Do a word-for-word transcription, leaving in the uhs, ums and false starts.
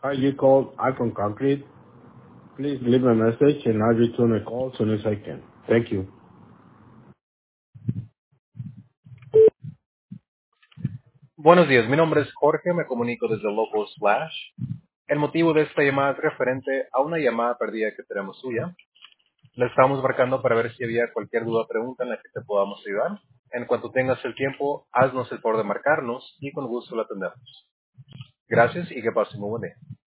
Hi, you called Icon Concrete. Please leave a message and I'll return a call as soon as I can. Thank you. Buenos días, mi nombre es Jorge, me comunico desde Local Slash. El motivo de esta llamada es referente a una llamada perdida que tenemos suya. Le estamos marcando para ver si había cualquier duda o pregunta en la que te podamos ayudar. En cuanto tengas el tiempo, haznos el favor de marcarnos y con gusto la atendemos. Gracias y que pasen muy buen día.